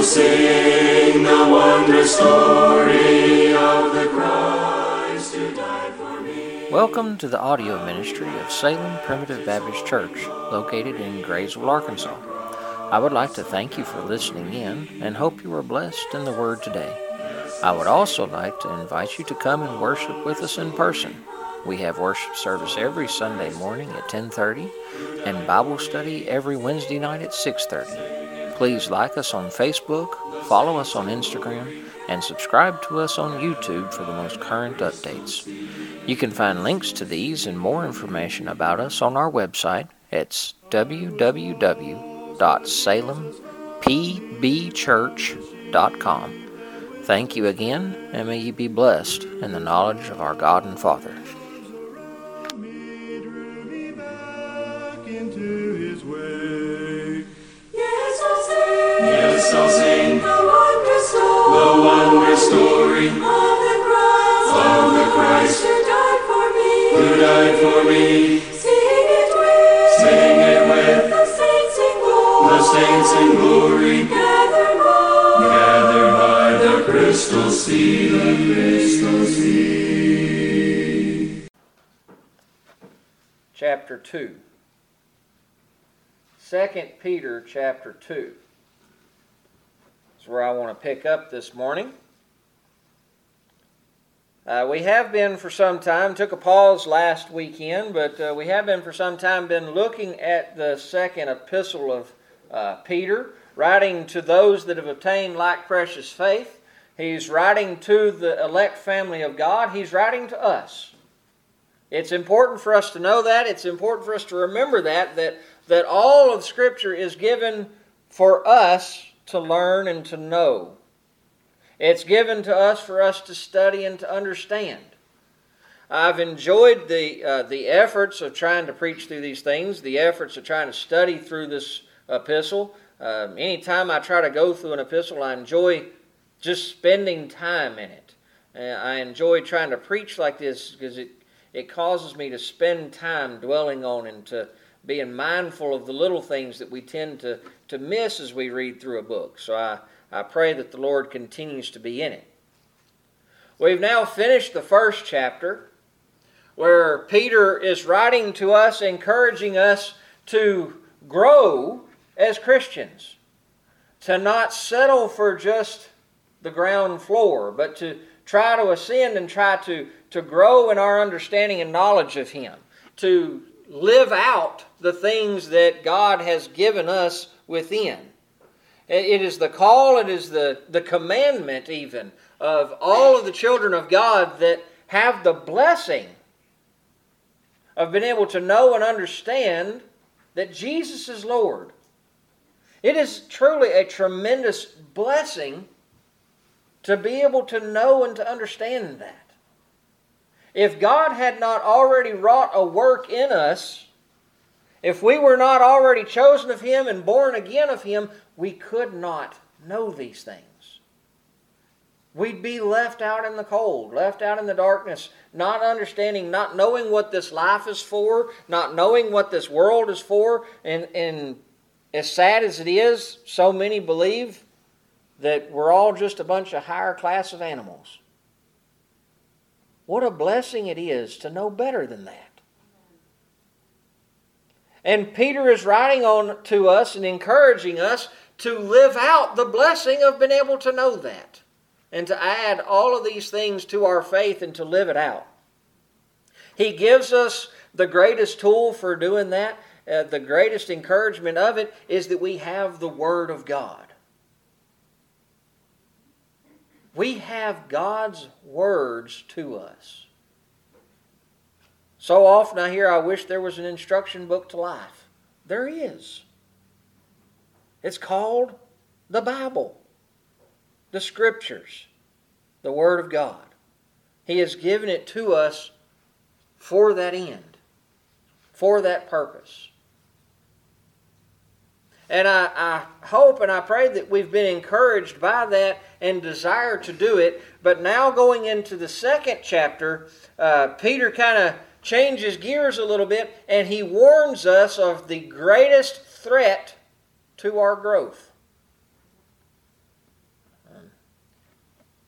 sing the wondrous story of the Christ who died for me. Welcome to the audio ministry of Salem Primitive Baptist Church, located in Graysville, Arkansas. I would like to thank you for listening in and hope you are blessed in the Word today. I would also like to invite you to come and worship with us in person. We have worship service every Sunday morning at 10:30 and Bible study every Wednesday night at 6:30. Please like us on Facebook, follow us on Instagram, and subscribe to us on YouTube for the most current updates. You can find links to these and more information about us on our website at www.salempbchurch.com. Thank you again, and may you be blessed in the knowledge of our God and Father. Yes, I'll sing the wondrous story of the Christ who died for me. Sing it with the saints in glory, gathered by the crystal sea. Chapter 2. 2 Peter chapter 2. That's where I want to pick up this morning. We have been for some time, took a pause last weekend, but we have been for some time been looking at the second epistle of Peter, writing to those that have obtained like precious faith. He's writing to the elect family of God. He's writing to us. It's important for us to know that. It's important for us to remember that all of Scripture is given for us to learn and to know. It's given to us for us to study and to understand. I've enjoyed the efforts of trying to preach through these things, the efforts of trying to study through this epistle. Anytime I try to go through an epistle, I enjoy just spending time in it. I enjoy trying to preach like this because it causes me to spend time dwelling on and to being mindful of the little things that we tend to miss as we read through a book. So I pray that the Lord continues to be in it. We've now finished the first chapter where Peter is writing to us, encouraging us to grow as Christians, to not settle for just the ground floor, but to try to ascend and try to grow in our understanding and knowledge of Him, to live out the things that God has given us within. It is the call, it is the commandment even of all of the children of God that have the blessing of being able to know and understand that Jesus is Lord. It is truly a tremendous blessing to be able to know and to understand that. If God had not already wrought a work in us, if we were not already chosen of Him and born again of Him, we could not know these things. We'd be left out in the cold, left out in the darkness, not understanding, not knowing what this life is for, not knowing what this world is for. And as sad as it is, so many believe that we're all just a bunch of higher class of animals. What a blessing it is to know better than that. And Peter is writing on to us and encouraging us to live out the blessing of being able to know that, and to add all of these things to our faith and to live it out. He gives us the greatest tool for doing that. The greatest encouragement of it is that we have the Word of God. We have God's words to us. So often I hear, I wish there was an instruction book to life. There is. It's called the Bible, the Scriptures, the Word of God. He has given it to us for that end, for that purpose. And I hope and I pray that we've been encouraged by that and desire to do it. But now going into the second chapter, Peter kind of changes gears a little bit, and he warns us of the greatest threat to our growth.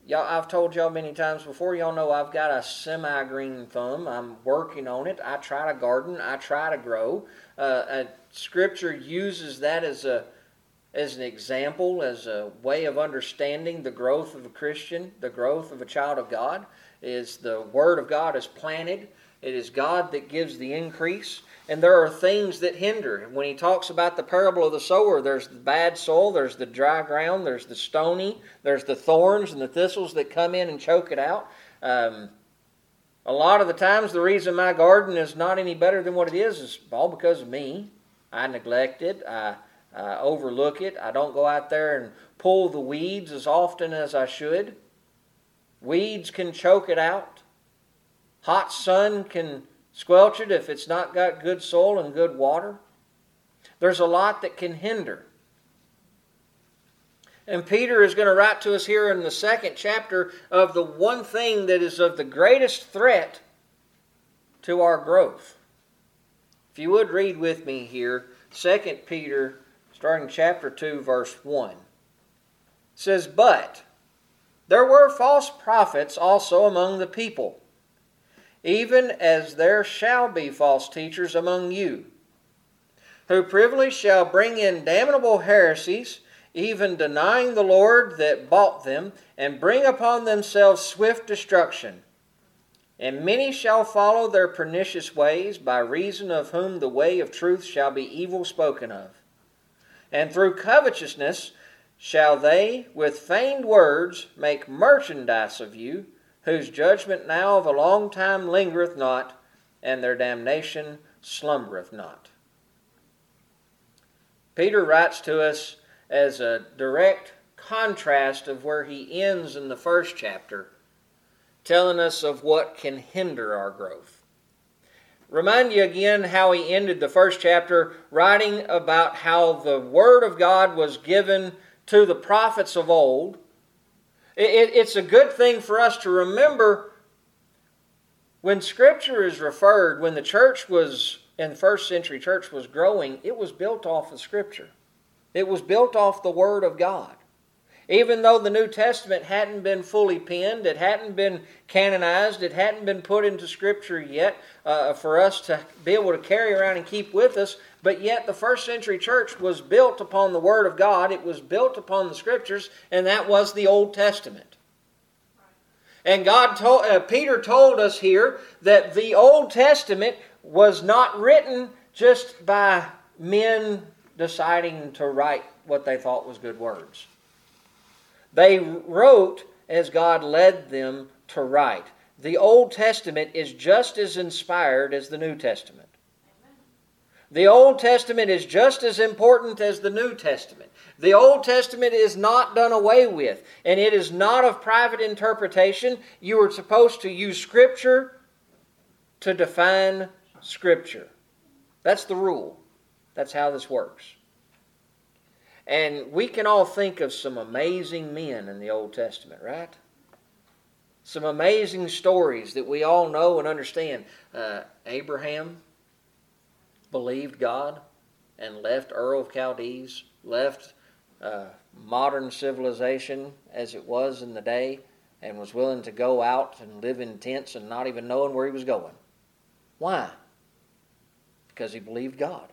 I've told y'all many times before, y'all know I've got a semi-green thumb. I'm working on it. I try to garden. I try to grow. Scripture uses that as an example, as a way of understanding the growth of a Christian, the growth of a child of God, is the Word of God is planted. It is God that gives the increase. And there are things that hinder. When he talks about the parable of the sower, there's the bad soil, there's the dry ground, there's the stony, there's the thorns and the thistles that come in and choke it out. A lot of the times the reason my garden is not any better than what it is all because of me. I neglect it. I overlook it. I don't go out there and pull the weeds as often as I should. Weeds can choke it out. Hot sun can squelch it if it's not got good soil and good water. There's a lot that can hinder. And Peter is going to write to us here in the 2nd chapter of the one thing that is of the greatest threat to our growth. If you would read with me here, 2 Peter, starting chapter 2, verse 1. It says, "But there were false prophets also among the people, even as there shall be false teachers among you, who privily shall bring in damnable heresies, even denying the Lord that bought them, and bring upon themselves swift destruction. And many shall follow their pernicious ways, by reason of whom the way of truth shall be evil spoken of. And through covetousness shall they with feigned words make merchandise of you, whose judgment now of a long time lingereth not, and their damnation slumbereth not." Peter writes to us as a direct contrast of where he ends in the 1st chapter, telling us of what can hinder our growth. Remind you again how he ended the 1st chapter, writing about how the Word of God was given to the prophets of old. It's a good thing for us to remember when Scripture is referred, when the church was, in the 1st century church was growing, it was built off of Scripture. It was built off the Word of God. Even though the New Testament hadn't been fully penned, it hadn't been canonized, it hadn't been put into Scripture yet for us to be able to carry around and keep with us, but yet the 1st century church was built upon the Word of God, it was built upon the Scriptures, and that was the Old Testament. And Peter told us here that the Old Testament was not written just by men deciding to write what they thought was good words. They wrote as God led them to write. The Old Testament is just as inspired as the New Testament. The Old Testament is just as important as the New Testament. The Old Testament is not done away with, and it is not of private interpretation. You are supposed to use Scripture to define Scripture. That's the rule. That's how this works. And we can all think of some amazing men in the Old Testament, right? Some amazing stories that we all know and understand. Abraham believed God and left Ur of Chaldees, left modern civilization as it was in the day, and was willing to go out and live in tents and not even knowing where he was going. Why? Because he believed God.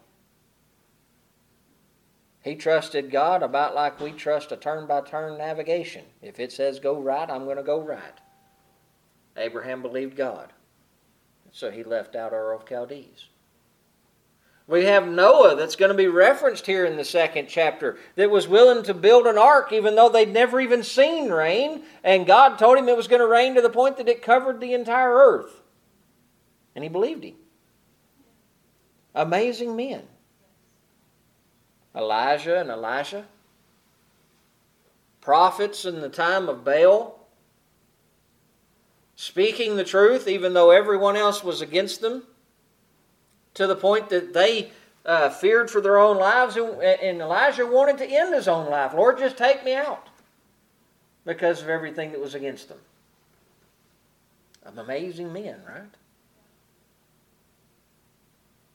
He trusted God about like we trust a turn-by-turn navigation. If it says go right, I'm going to go right. Abraham believed God. So he left out Ur of Chaldees. We have Noah that's going to be referenced here in the 2nd chapter that was willing to build an ark even though they'd never even seen rain. And God told him it was going to rain to the point that it covered the entire earth. And he believed him. Amazing men. Elijah and Elisha, prophets in the time of Baal, speaking the truth even though everyone else was against them, to the point that they feared for their own lives, and Elijah wanted to end his own life. Lord, just take me out, because of everything that was against them. Amazing men, right?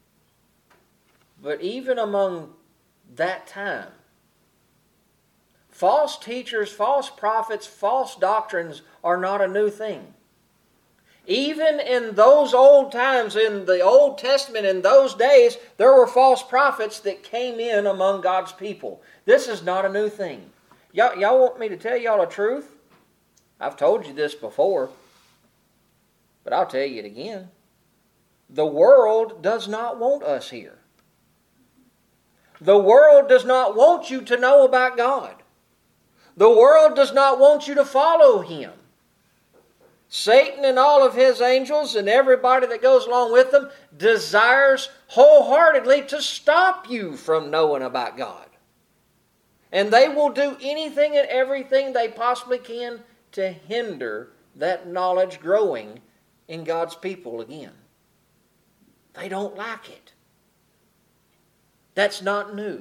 But even among that time, False teachers, false prophets, false doctrines are not a new thing. Even in those old times, in the Old Testament, in those days, there were false prophets that came in among God's people. This is not a new thing. Y'all want me to tell y'all the truth? I've told you this before, but I'll tell you it again. The world does not want us here. The world does not want you to know about God. The world does not want you to follow Him. Satan and all of his angels and everybody that goes along with them desires wholeheartedly to stop you from knowing about God. And they will do anything and everything they possibly can to hinder that knowledge growing in God's people again. They don't like it. That's not new.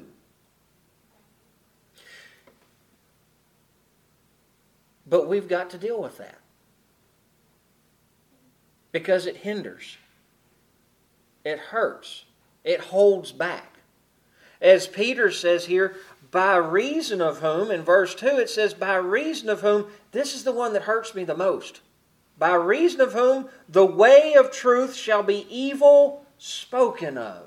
But we've got to deal with that. Because it hinders. It hurts. It holds back. As Peter says here, by reason of whom, in verse 2 it says, by reason of whom, this is the one that hurts me the most. By reason of whom the way of truth shall be evil spoken of.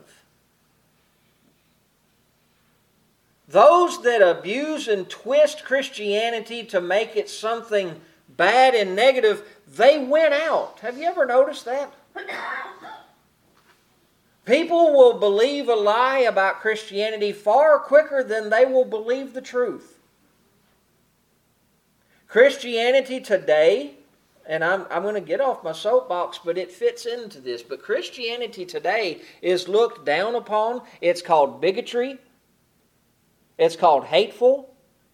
Those that abuse and twist Christianity to make it something bad and negative, they win out. Have you ever noticed that? People will believe a lie about Christianity far quicker than they will believe the truth. Christianity today, and I'm going to get off my soapbox, but it fits into this, but Christianity today is looked down upon. It's called bigotry. It's called hateful.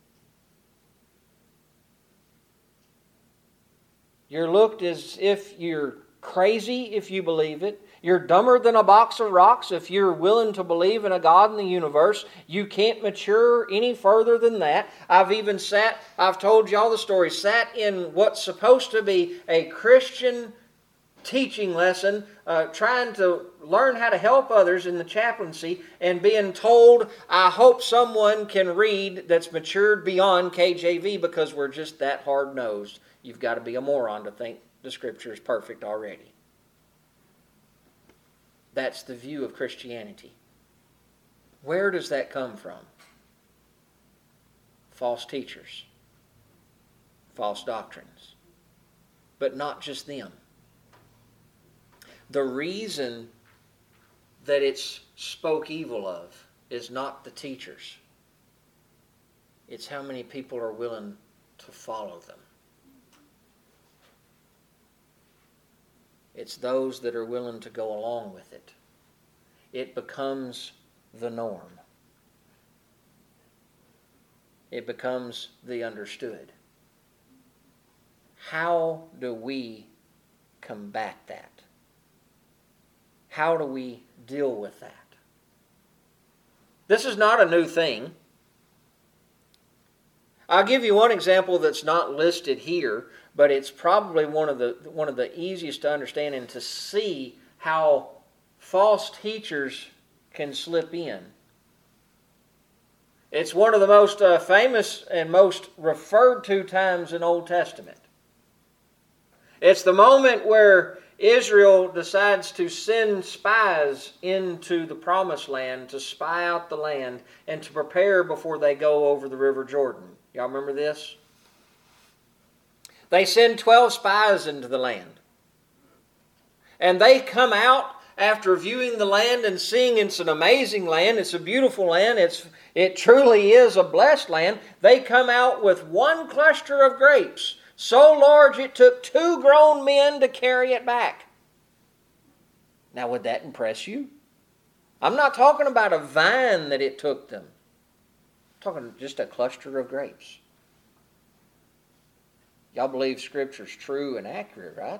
You're looked as if you're crazy if you believe it. You're dumber than a box of rocks if you're willing to believe in a God in the universe. You can't mature any further than that. I've told y'all the story, sat in what's supposed to be a Christian teaching lesson, trying to learn how to help others in the chaplaincy, and being told, I hope someone can read that's matured beyond KJV because we're just that hard-nosed. You've got to be a moron to think the Scripture is perfect already. That's the view of Christianity. Where does that come from? False teachers. False doctrines. But not just them. The reason that it's spoke evil of is not the teachers. It's how many people are willing to follow them. It's those that are willing to go along with it. It becomes the norm. It becomes the understood. How do we combat that? How do we deal with that? This is not a new thing. I'll give you one example that's not listed here, but it's probably one of the easiest to understand and to see how false teachers can slip in. It's one of the most famous and most referred to times in Old Testament. It's the moment where Israel decides to send spies into the promised land to spy out the land and to prepare before they go over the River Jordan. Y'all remember this? They send 12 spies into the land. And they come out after viewing the land and seeing it's an amazing land, it's a beautiful land, it truly is a blessed land. They come out with one cluster of grapes, so large it took 2 grown men to carry it back. Now, would that impress you? I'm not talking about a vine that it took them. I'm talking just a cluster of grapes. Y'all believe Scripture's true and accurate, right?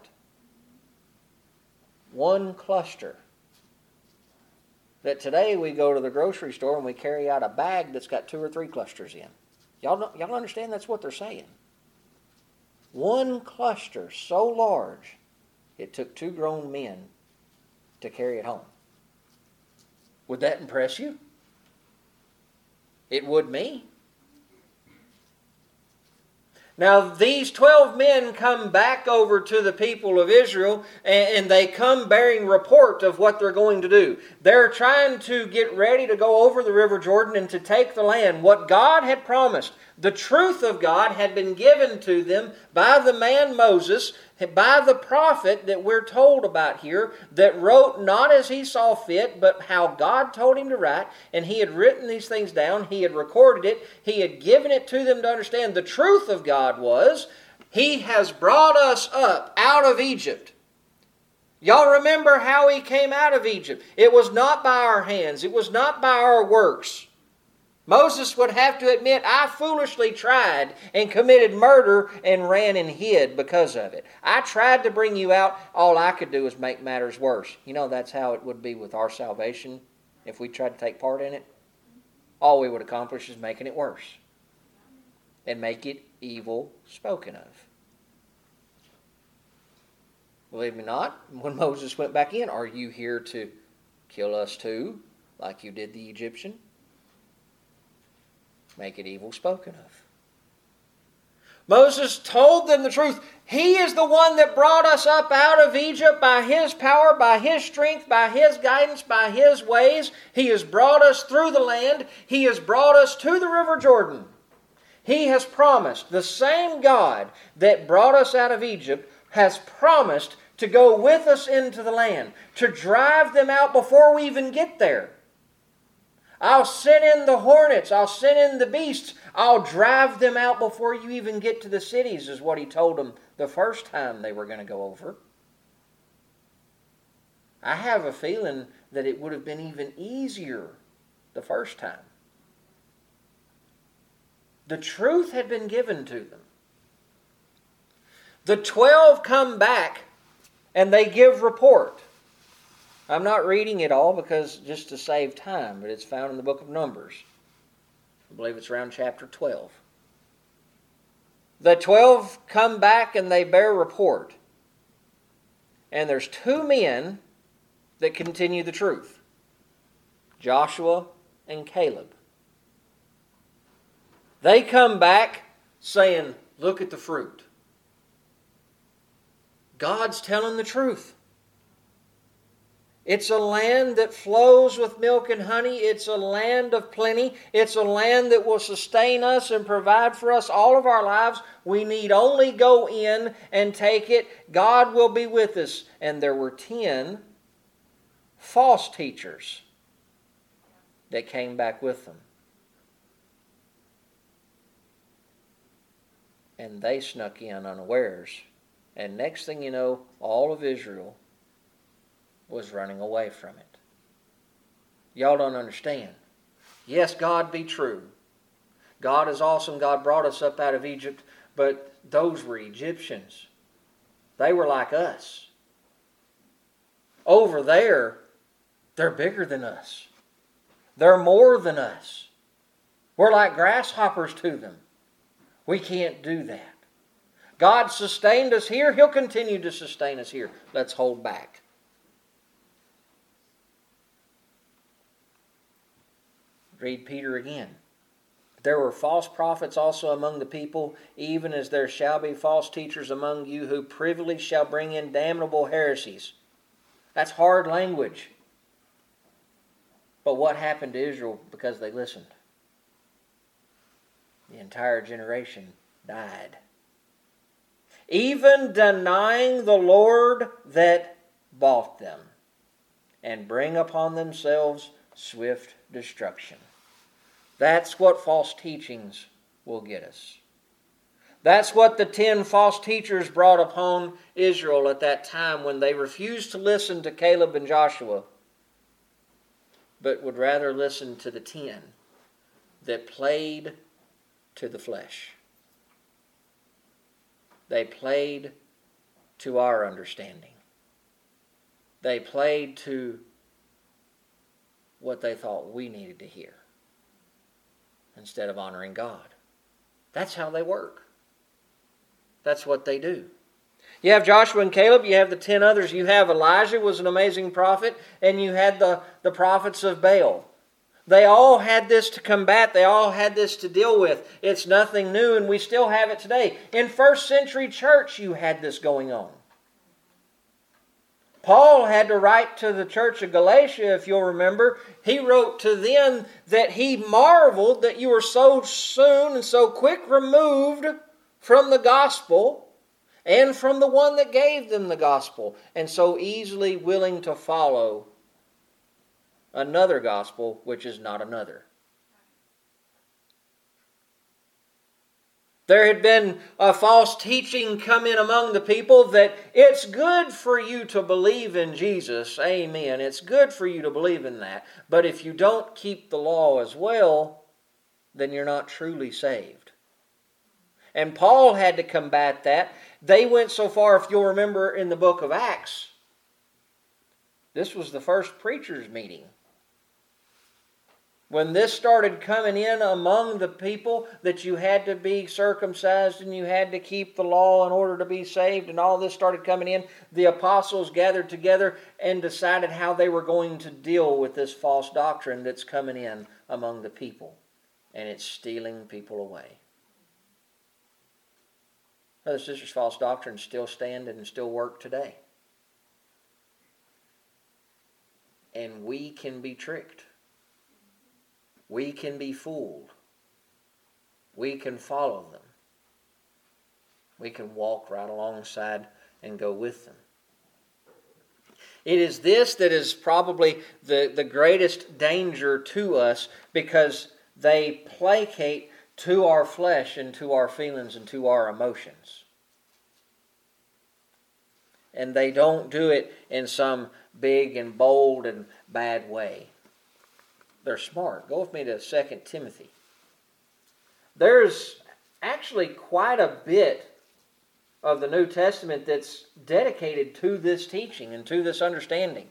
One cluster. That today we go to the grocery store and we carry out a bag that's got 2 or 3 clusters in. Y'all understand that's what they're saying? One cluster so large, it took 2 grown men to carry it home. Would that impress you? It would me. Now, these 12 men come back over to the people of Israel, and they come bearing report of what they're going to do. They're trying to get ready to go over the River Jordan and to take the land. What God had promised, the truth of God had been given to them by the man Moses, by the prophet that we're told about here, that wrote not as he saw fit, but how God told him to write. And he had written these things down. He had recorded it. He had given it to them to understand. The truth of God was, He has brought us up out of Egypt. Y'all remember how He came out of Egypt. It was not by our hands. It was not by our works. Moses would have to admit, I foolishly tried and committed murder and ran and hid because of it. I tried to bring you out. All I could do was make matters worse. You know, that's how it would be with our salvation if we tried to take part in it. All we would accomplish is making it worse and make it evil spoken of. Believe me not, when Moses went back in, are you here to kill us too, like you did the Egyptian? Make it evil spoken of. Moses told them the truth. He is the one that brought us up out of Egypt by His power, by His strength, by His guidance, by His ways. He has brought us through the land. He has brought us to the River Jordan. He has promised, the same God that brought us out of Egypt has promised to go with us into the land, to drive them out before we even get there. I'll send in the hornets. I'll send in the beasts. I'll drive them out before you even get to the cities, is what He told them the first time they were going to go over. I have a feeling that it would have been even easier the first time. The truth had been given to them. The 12 come back and they give report. I'm not reading it all because just to save time, but it's found in the book of Numbers. I believe it's around chapter 12. The 12 come back and they bear report. And there's 2 men that continue the truth. Joshua and Caleb. They come back saying, look at the fruit. God's telling the truth. It's a land that flows with milk and honey. It's a land of plenty. It's a land that will sustain us and provide for us all of our lives. We need only go in and take it. God will be with us. And there were 10 false teachers that came back with them. And they snuck in unawares. And next thing you know, all of Israel was running away from it. Y'all don't understand. Yes, God be true. God is awesome. God brought us up out of Egypt. But those were Egyptians. They were like us. Over there, they're bigger than us. They're more than us. We're like grasshoppers to them. We can't do that. God sustained us here. He'll continue to sustain us here. Let's hold back. Read Peter again. There were false prophets also among the people, even as there shall be false teachers among you who privily shall bring in damnable heresies. That's hard language. But what happened to Israel because they listened? The entire generation died. Even denying the Lord that bought them, and bring upon themselves swift destruction. That's what false teachings will get us. That's what the 10 false teachers brought upon Israel at that time when they refused to listen to Caleb and Joshua, but would rather listen to the 10 that played to the flesh. They played to our understanding. They played to what they thought we needed to hear instead of honoring God. That's how they work. That's what they do. You have Joshua and Caleb, you have the 10 others. You have Elijah was an amazing prophet, and you had the prophets of Baal. They all had this to combat. They all had this to deal with. It's nothing new, and we still have it today. In first century church, you had this going on. Paul had to write to the church of Galatia, if you'll remember. He wrote to them that he marveled that you were so soon and so quick removed from the gospel and from the one that gave them the gospel, and so easily willing to follow another gospel which is not another. There had been a false teaching come in among the people that it's good for you to believe in Jesus. Amen. It's good for you to believe in that. But if you don't keep the law as well, then you're not truly saved. And Paul had to combat that. They went so far, if you'll remember in the book of Acts, this was the first preachers' meeting. When this started coming in among the people, that you had to be circumcised and you had to keep the law in order to be saved, and all this started coming in, the apostles gathered together and decided how they were going to deal with this false doctrine that's coming in among the people. And it's stealing people away. Brothers and sisters, false doctrines still stand and still work today. And we can be tricked. We can be fooled. We can follow them. We can walk right alongside and go with them. It is this that is probably the greatest danger to us, because they placate to our flesh and to our feelings and to our emotions. And they don't do it in some big and bold and bad way. They're smart. Go with me to 2 Timothy. There's actually quite a bit of the New Testament that's dedicated to this teaching and to this understanding.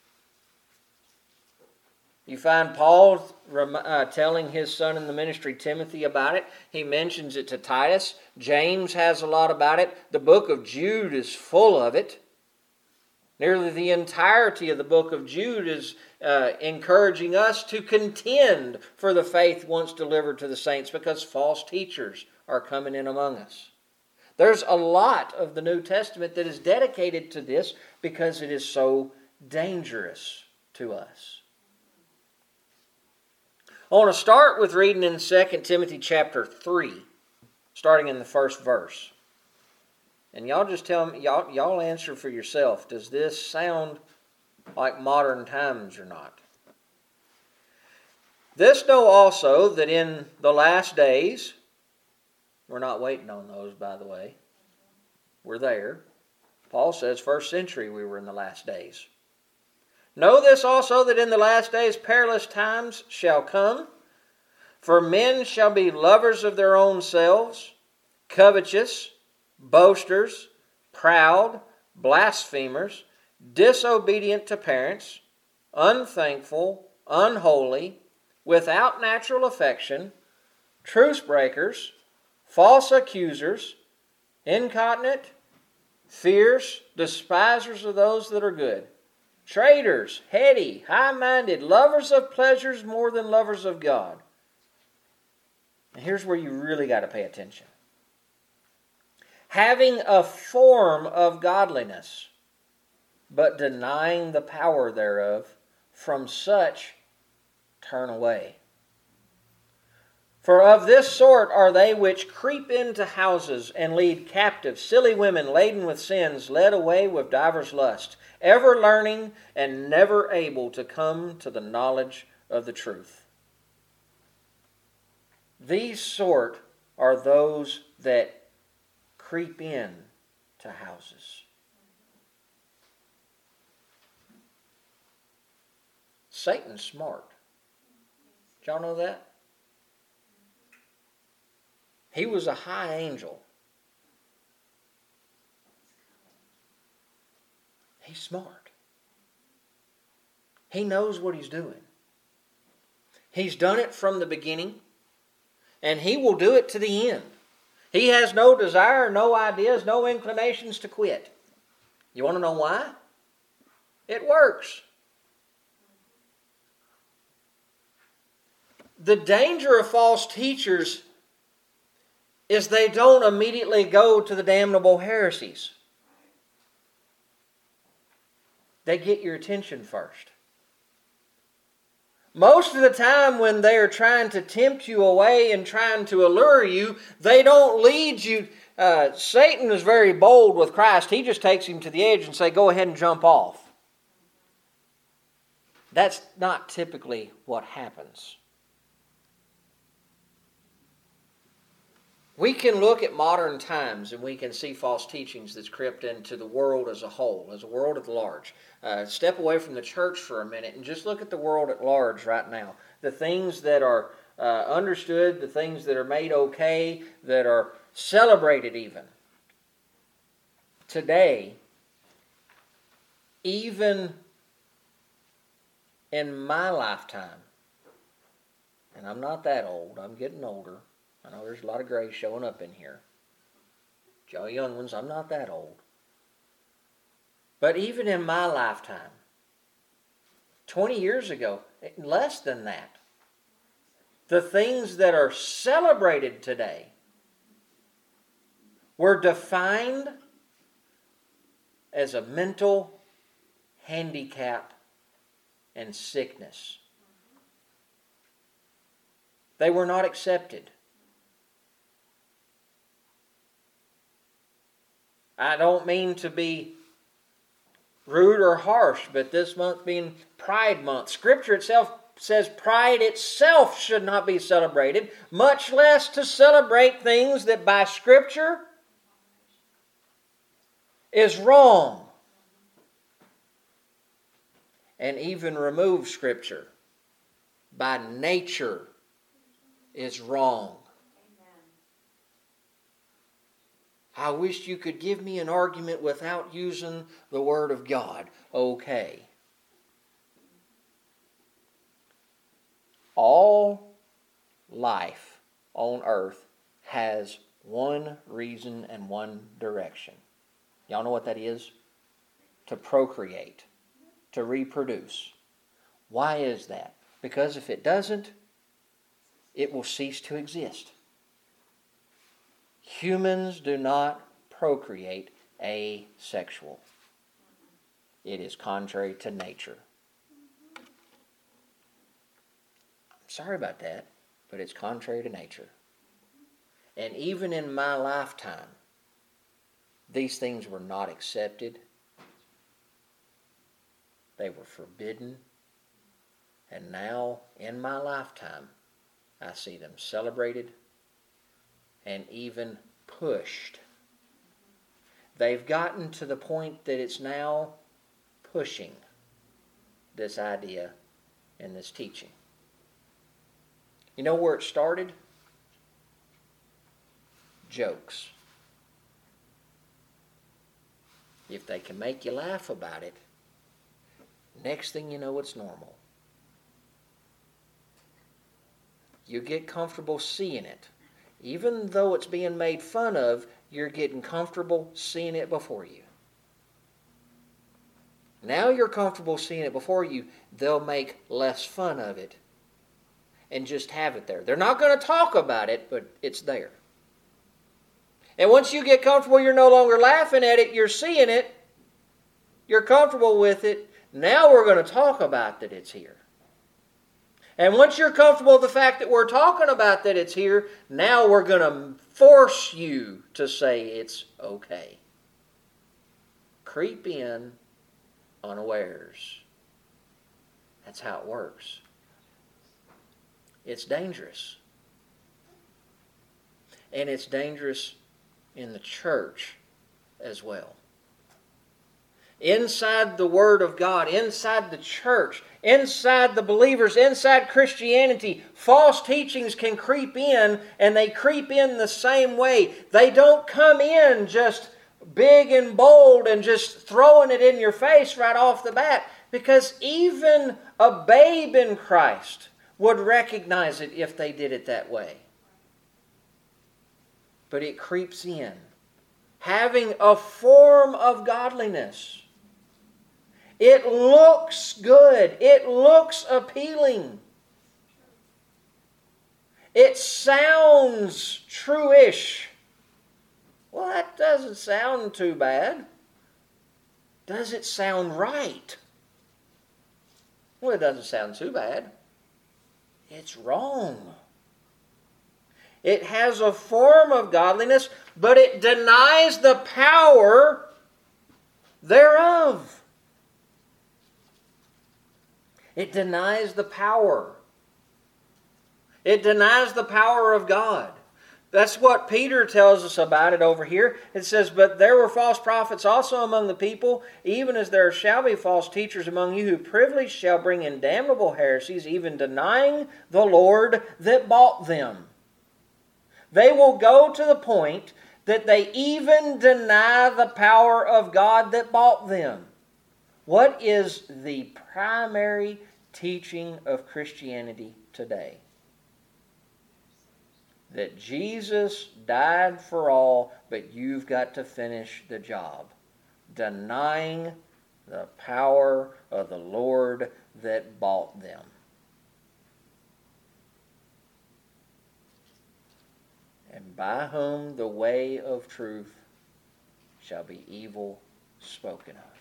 You find Paul telling his son in the ministry, Timothy, about it. He mentions it to Titus. James has a lot about it. The book of Jude is full of it. Nearly the entirety of the book of Jude is encouraging us to contend for the faith once delivered to the saints, because false teachers are coming in among us. There's a lot of the New Testament that is dedicated to this because it is so dangerous to us. I want to start with reading in 2 Timothy chapter 3, starting in the first verse. And y'all just tell me, y'all answer for yourself. Does this sound like modern times or not? This know also that in the last days, we're not waiting on those, by the way. We're there. Paul says first century we were in the last days. Know this also, that in the last days perilous times shall come. For men shall be lovers of their own selves, covetous, boasters, proud, blasphemers, disobedient to parents, unthankful, unholy, without natural affection, truce breakers, false accusers, incontinent, fierce, despisers of those that are good, traitors, heady, high-minded, lovers of pleasures more than lovers of God. And here's where you really got to pay attention. Having a form of godliness, but denying the power thereof, from such turn away. For of this sort are they which creep into houses and lead captive silly women laden with sins, led away with divers lusts, ever learning and never able to come to the knowledge of the truth. These sort are those that creep in to houses. Satan's smart. Did y'all know that? He was a high angel. He's smart. He knows what he's doing. He's done it from the beginning, and he will do it to the end. He has no desire, no ideas, no inclinations to quit. You want to know why? It works. the danger of false teachers is they don't immediately go to the damnable heresies. They get your attention first. Most of the time when they are trying to tempt you away and trying to allure you, they don't lead you. Satan is very bold with Christ. He just takes him to the edge and says, go ahead and jump off. That's not typically what happens. We can look at modern times and we can see false teachings that's crept into the world as a whole, as a world at large. Step away from the church for a minute and just look at the world at large right now. The things that are understood, the things that are made okay, that are celebrated even. Today, even in my lifetime, and I'm not that old, I'm getting older. I know there's a lot of gray showing up in here. Y'all young ones, I'm not that old. But even in my lifetime, 20 years ago, less than that, the things that are celebrated today were defined as a mental handicap and sickness. They were not accepted. I don't mean to be rude or harsh, but this month being Pride Month, Scripture itself says pride itself should not be celebrated, much less to celebrate things that by Scripture is wrong. And even remove Scripture by nature is wrong. I wish you could give me an argument without using the Word of God. Okay. All life on earth has one reason and one direction. Y'all know what that is? To procreate, to reproduce. Why is that? Because if it doesn't, it will cease to exist. Humans do not procreate asexual. It is contrary to nature. I'm sorry about that, but it's contrary to nature. And even in my lifetime, these things were not accepted. They were forbidden. And now, in my lifetime, I see them celebrated and even pushed. They've gotten to the point that it's now pushing this idea and this teaching. You know where it started? Jokes. If they can make you laugh about it, next thing you know, it's normal. You get comfortable seeing it. Even though it's being made fun of, you're getting comfortable seeing it before you. Now you're comfortable seeing it before you, they'll make less fun of it and just have it there. They're not going to talk about it, but it's there. And once you get comfortable, you're no longer laughing at it, you're seeing it, you're comfortable with it. Now we're going to talk about that it's here. And once you're comfortable with the fact that we're talking about that it's here, now we're going to force you to say it's okay. Creep in unawares. That's how it works. It's dangerous. And it's dangerous in the church as well. Inside the Word of God, inside the church, inside the believers, inside Christianity, false teachings can creep in, and they creep in the same way. They don't come in just big and bold and just throwing it in your face right off the bat, because even a babe in Christ would recognize it if they did it that way. But it creeps in, having a form of godliness. It looks good. It looks appealing. It sounds true-ish. Well, that doesn't sound too bad. Does it sound right? Well, it doesn't sound too bad. It's wrong. It has a form of godliness, but it denies the power thereof. It denies the power. It denies the power of God. That's what Peter tells us about it over here. It says, "But there were false prophets also among the people, even as there shall be false teachers among you, who privily shall bring in damnable heresies, even denying the Lord that bought them." They will go to the point that they even deny the power of God that bought them. What is the primary teaching of Christianity today? That Jesus died for all, but you've got to finish the job. Denying the power of the Lord that bought them. And by whom the way of truth shall be evil spoken of.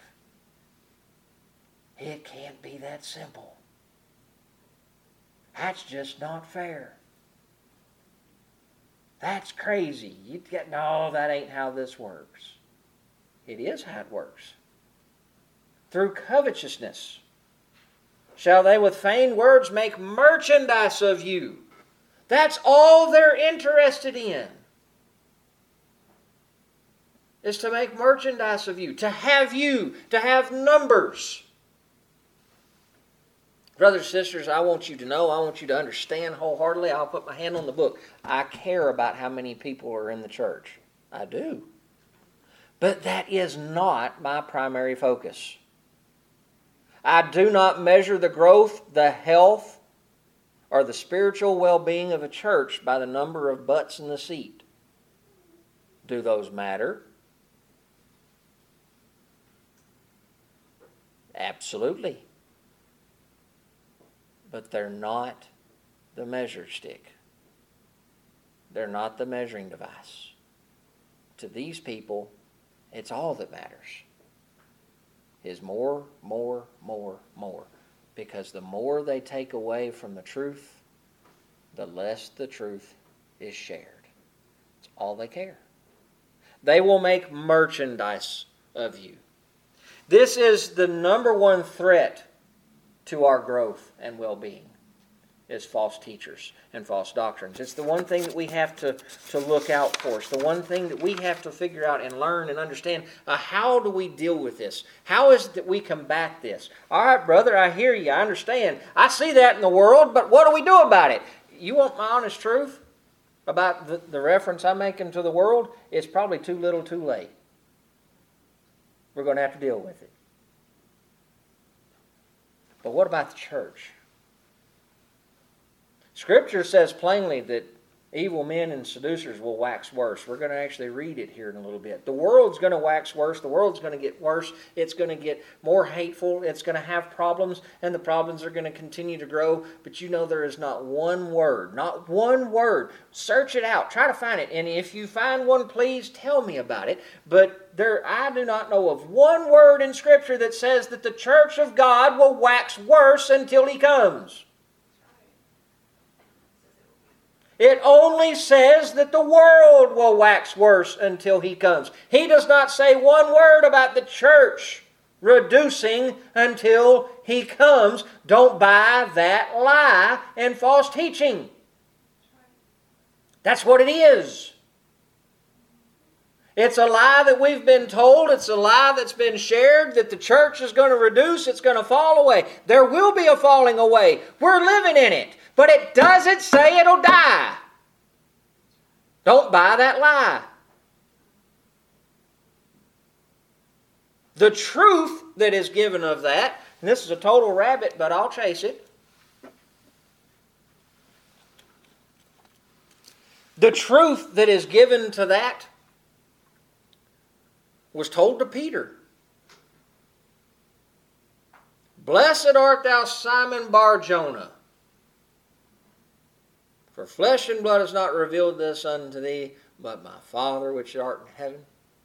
It can't be that simple. That's just not fair. That's crazy. No, that ain't how this works. It is how it works. Through covetousness shall they with feigned words make merchandise of you. That's all they're interested in. Is to make merchandise of you, to have numbers. Brothers and sisters, I want you to know, I want you to understand wholeheartedly. I'll put my hand on the book. I care about how many people are in the church. I do. But that is not my primary focus. I do not measure the growth, the health, or the spiritual well-being of a church by the number of butts in the seat. Do those matter? Absolutely. But they're not the measure stick. They're not the measuring device. To these people, it's all that matters. Is more, more, more, more. Because the more they take away from the truth, the less the truth is shared. It's all they care. They will make merchandise of you. This is the number one threat to our growth and well-being, is false teachers and false doctrines. It's the one thing that we have to look out for. It's the one thing that we have to figure out and learn and understand. How do we deal with this? How is it that we combat this? All right, brother, I hear you. I understand. I see that in the world, but what do we do about it? You want my honest truth about the reference I'm making to the world? It's probably too little too late. We're going to have to deal with it. But what about the church? Scripture says plainly that evil men and seducers will wax worse. We're going to actually read it here in a little bit. The world's going to wax worse. The world's going to get worse. It's going to get more hateful. It's going to have problems, and the problems are going to continue to grow. But you know there is not one word. Search it out. Try to find it. And if you find one, please tell me about it. But I do not know of one word in Scripture that says that the church of God will wax worse until He comes. It only says that the world will wax worse until He comes. He does not say one word about the church reducing until He comes. Don't buy that lie and false teaching. That's what it is. It's a lie that we've been told. It's a lie that's been shared that the church is going to reduce. It's going to fall away. There will be a falling away. We're living in it. But it doesn't say it'll die. Don't buy that lie. The truth that is given of that, and this is a total rabbit, but I'll chase it. The truth that is given to that was told to Peter. Blessed art thou, Simon Bar-Jonah. For flesh and blood has not revealed this unto thee, but my Father which art in heaven.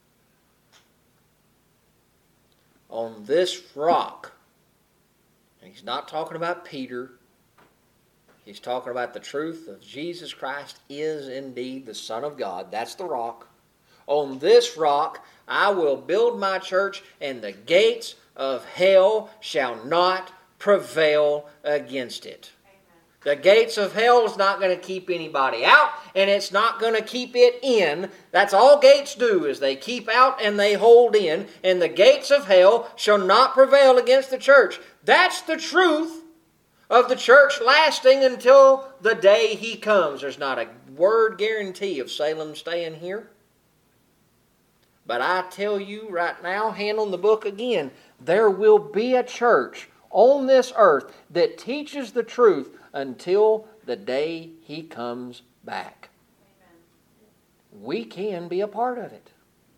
On this rock, and he's not talking about Peter, he's talking about the truth of Jesus Christ is indeed the Son of God. That's the rock. On this rock I will build my church, and the gates of hell shall not prevail against it. The gates of hell is not going to keep anybody out, and it's not going to keep it in. That's all gates do, is they keep out and they hold in, and the gates of hell shall not prevail against the church. That's the truth of the church lasting until the day He comes. There's not a word guarantee of Salem staying here. But I tell you right now, hand on the book again, there will be a church on this earth that teaches the truth until the day He comes back. Amen. We can be a part of it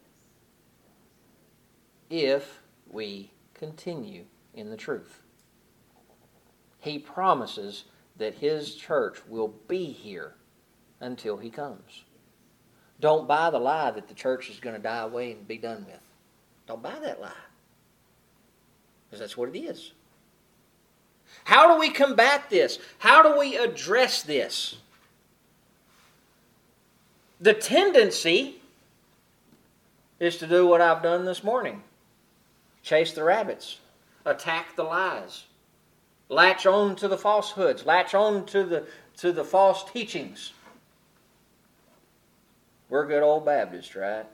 if we continue in the truth. He promises that His church will be here until He comes. Don't buy the lie that the church is going to die away and be done with. Don't buy that lie. Because that's what it is. How do we combat this? How do we address this? The tendency is to do what I've done this morning. Chase the rabbits. Attack the lies. Latch on to the falsehoods. Latch on to the false teachings. We're good old Baptists, right?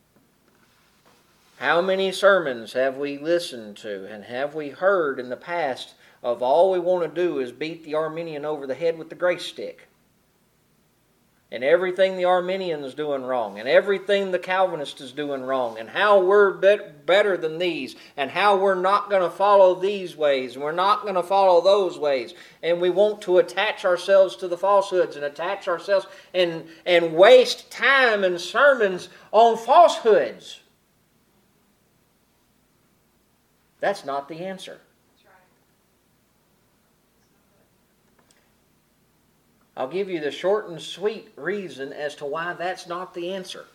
How many sermons have we listened to and have we heard in the past of all we want to do is beat the Arminian over the head with the grace stick? And everything the Arminian is doing wrong, and everything the Calvinist is doing wrong, and how we're better than these, and how we're not going to follow these ways, and we're not going to follow those ways. And we want to attach ourselves to the falsehoods and attach ourselves and waste time and sermons on falsehoods. That's not the answer. I'll give you the short and sweet reason as to why that's not the answer.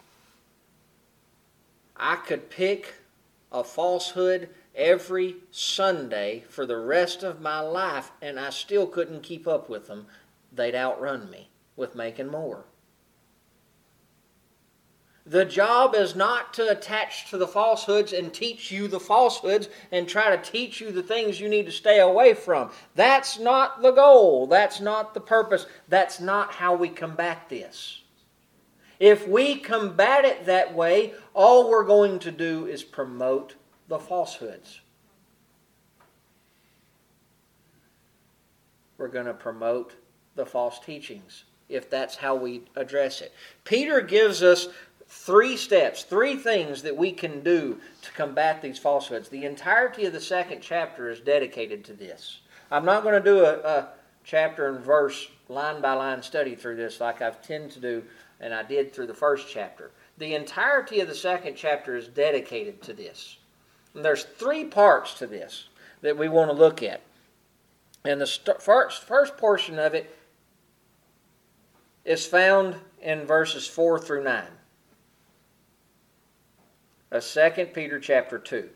I could pick a falsehood every Sunday for the rest of my life, and I still couldn't keep up with them. They'd outrun me with making more. The job is not to attach to the falsehoods and teach you the falsehoods and try to teach you the things you need to stay away from. That's not the goal. That's not the purpose. That's not how we combat this. If we combat it that way, all we're going to do is promote the falsehoods. We're going to promote the false teachings if that's how we address it. Peter gives us 3 steps, 3 things that we can do to combat these falsehoods. The entirety of the 2nd chapter is dedicated to this. I'm not going to do a chapter and verse, line by line study through this like I've tended to do and I did through the 1st chapter. The entirety of the 2nd chapter is dedicated to this. And there's 3 parts to this that we want to look at. And the first portion of it is found in verses 4 through 9. 2 Peter chapter 2.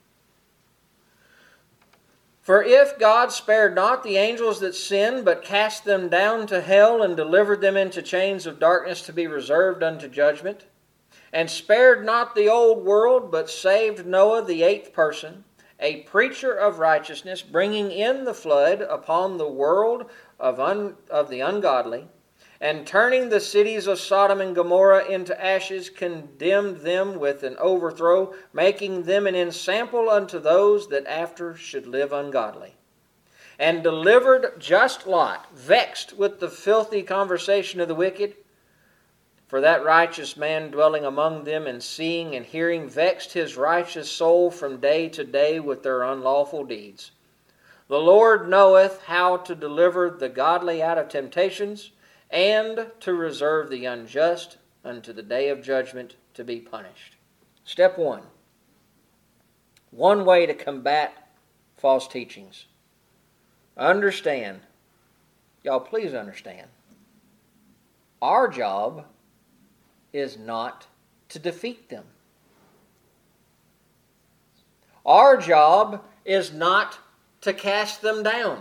For if God spared not the angels that sinned, but cast them down to hell, and delivered them into chains of darkness to be reserved unto judgment, and spared not the old world, but saved Noah the 8th person, a preacher of righteousness, bringing in the flood upon the world of the ungodly, and turning the cities of Sodom and Gomorrah into ashes, condemned them with an overthrow, making them an ensample unto those that after should live ungodly. And delivered just Lot, vexed with the filthy conversation of the wicked. For that righteous man dwelling among them, and seeing and hearing, vexed his righteous soul from day to day with their unlawful deeds. The Lord knoweth how to deliver the godly out of temptations, and to reserve the unjust unto the day of judgment to be punished. Step 1. One way to combat false teachings. Understand, y'all please understand, Our job is not to defeat them. Our job is not to cast them down.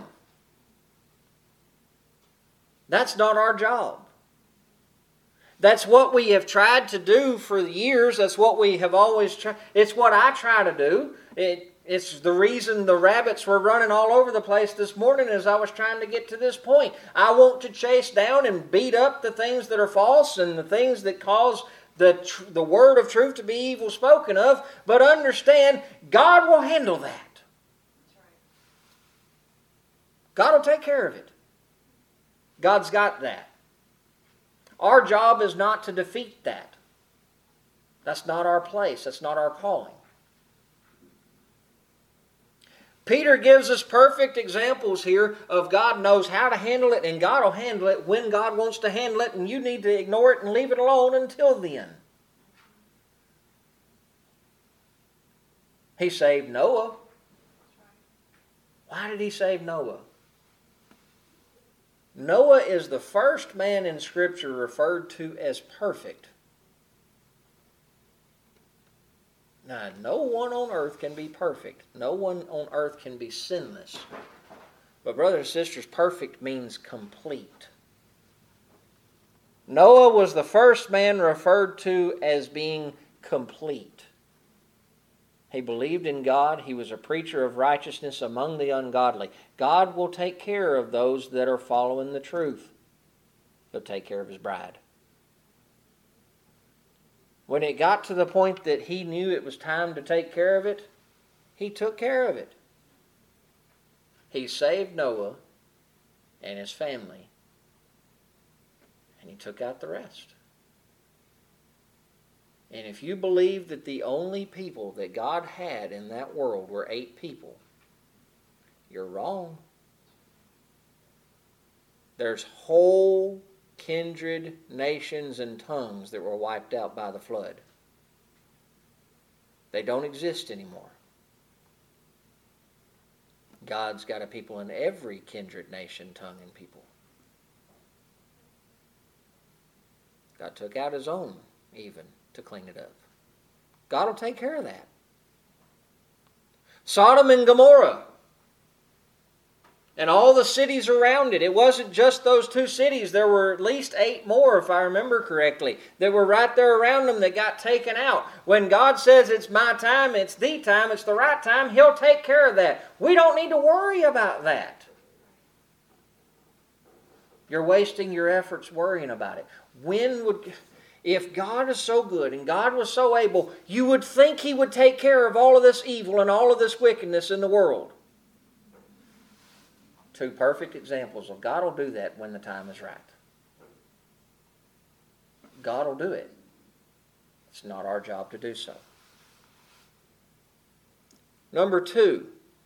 That's not our job. That's what we have tried to do for years. That's what we have always tried. It's what I try to do. It's the reason the rabbits were running all over the place this morning as I was trying to get to this point. I want to chase down and beat up the things that are false and the things that cause the word of truth to be evil spoken of. But understand, God will handle that. God will take care of it. God's got that. Our job is not to defeat that. That's not our place. That's not our calling. Peter gives us perfect examples here of God knows how to handle it, and God will handle it when God wants to handle it, and you need to ignore it and leave it alone until then. He saved Noah. Why did he save Noah? Noah is the first man in Scripture referred to as perfect. Now, no one on earth can be perfect. No one on earth can be sinless. But brothers and sisters, perfect means complete. Noah was the first man referred to as being complete. He believed in God. He was a preacher of righteousness among the ungodly. God will take care of those that are following the truth. He'll take care of His bride. When it got to the point that he knew it was time to take care of it, he took care of it. He saved Noah and his family, and he took out the rest. And if you believe that the only people that God had in that world were 8 people, you're wrong. There's whole kindred nations and tongues that were wiped out by the flood. They don't exist anymore. God's got a people in every kindred nation, tongue, and people. God took out His own even to clean it up. God will take care of that. Sodom and Gomorrah and all the cities around it. It wasn't just those 2 cities. There were at least 8 more, if I remember correctly, that were right there around them that got taken out. When God says it's my time, it's the time, it's the right time, He'll take care of that. We don't need to worry about that. You're wasting your efforts worrying about it. If God is so good and God was so able, you would think He would take care of all of this evil and all of this wickedness in the world. 2 perfect examples of God will do that when the time is right. God will do it. It's not our job to do so. Number 2,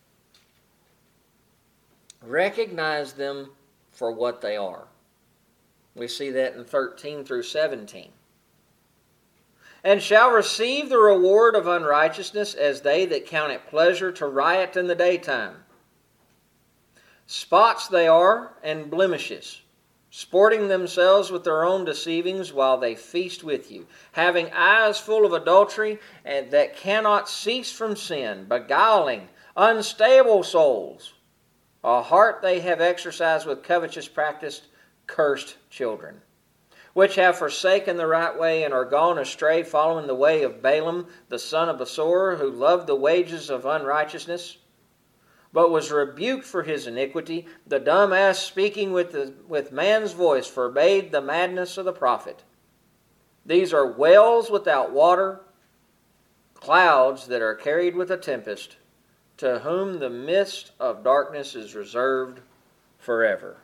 recognize them for what they are. We see that in 13 through 17. And shall receive the reward of unrighteousness as they that count it pleasure to riot in the daytime. Spots they are and blemishes, sporting themselves with their own deceivings while they feast with you, having eyes full of adultery and that cannot cease from sin, beguiling unstable souls. A heart they have exercised with covetous practice, cursed children, which have forsaken the right way and are gone astray, following the way of Balaam, the son of Besor, who loved the wages of unrighteousness, but was rebuked for his iniquity. The dumb ass, speaking with man's voice, forbade the madness of the prophet. These are wells without water, clouds that are carried with a tempest, to whom the mist of darkness is reserved forever.